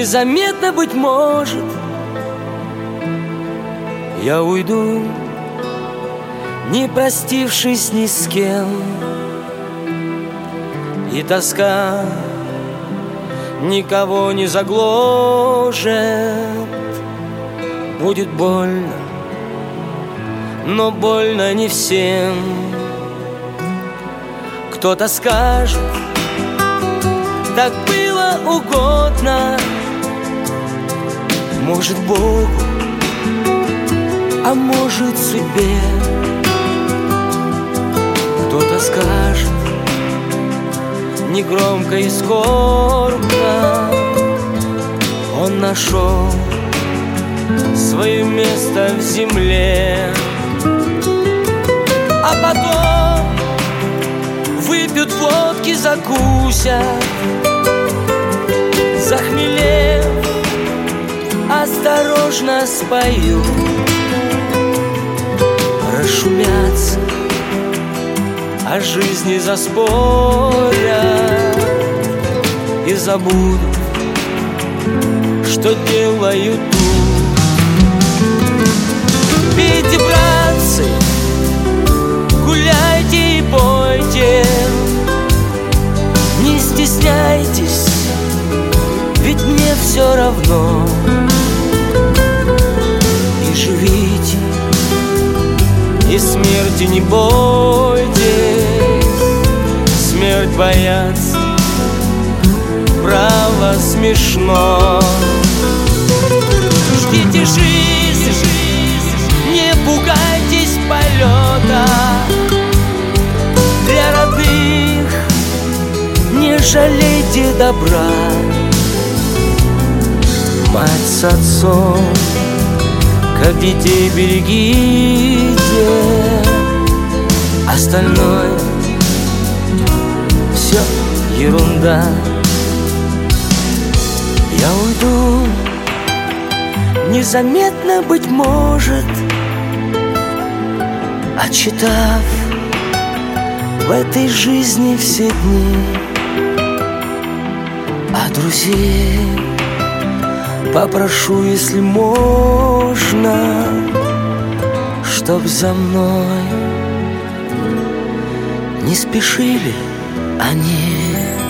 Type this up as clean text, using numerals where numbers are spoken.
Незаметно, быть может, я уйду, не простившись ни с кем. И тоска никого не загложет. Будет больно, но больно не всем. Кто-то скажет, так было угодно, может, Богу, а может, судьбе. Кто-то скажет, негромко и скорбно, он нашел свое место в земле. А потом выпьют водки, закусят, захмелев, осторожно спою, расшумятся, о жизни заспорят и забудут, что делают тут. Пейте, братцы, гуляйте и пойте, не стесняйтесь, ведь мне все равно. И живите, и смерти не бойтесь. Смерть бояться, право, смешно. Ждите жизнь, не пугайтесь полета. Для родных не жалейте добра. Мать с отцом, как детей, берегите. Остальное все ерунда. Я уйду, незаметно, быть может, отчитав в этой жизни все дни. А друзей попрошу, если можно, чтоб за мной не спешили они.